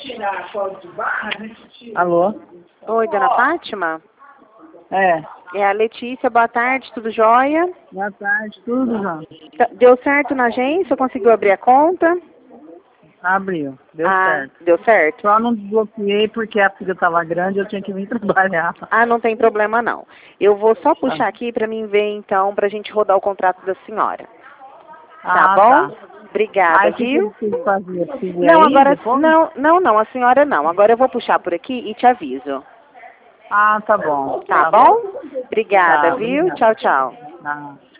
Alô? Oi, dona Fátima? É. É a Letícia, boa tarde, tudo jóia? Boa tarde, tudo, João? Deu certo na agência? Conseguiu abrir a conta? Abriu, deu certo. Deu certo? Só não desbloqueei porque a filha estava grande e eu tinha que vir trabalhar. Não tem problema não. Eu vou só puxar aqui para mim ver então, pra gente rodar o contrato da senhora. Tá bom? Tá. Obrigada, Aí o que viu? eu preciso fazer? Preciso ir Não, aí agora depois? não, a senhora não. Agora eu vou puxar por aqui e te aviso. Tá bom. Tá bom? Obrigada, Tá, viu? obrigado. Tchau, tchau. Tá.